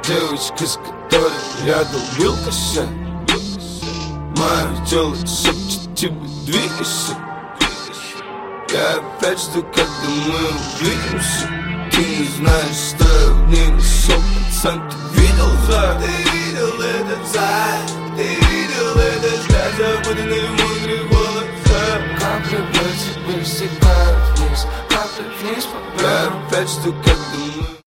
девочка, с которой я долбил косяк. Мое тело шепчет тебе, двигайся. Я опять жду, когда мы увидимся. Ты не знаешь, что я в ней нашел, пацан, ты видел зад? Ты видел этот зад? Ты видел этот взгляд, запутанный в мудрых волосах? Капли по тебе стекают вниз, капли вниз по бедру. Я опять жду, когда мы